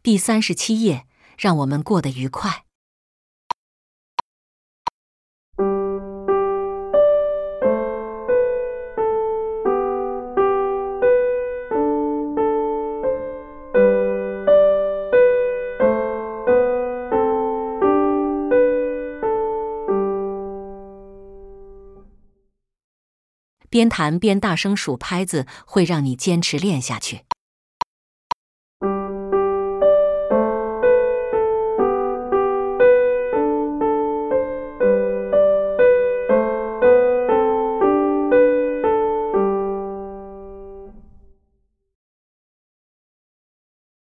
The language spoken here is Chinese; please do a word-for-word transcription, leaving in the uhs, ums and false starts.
第三十七页，让我们过得愉快。边弹边大声数拍子会让你坚持练下去。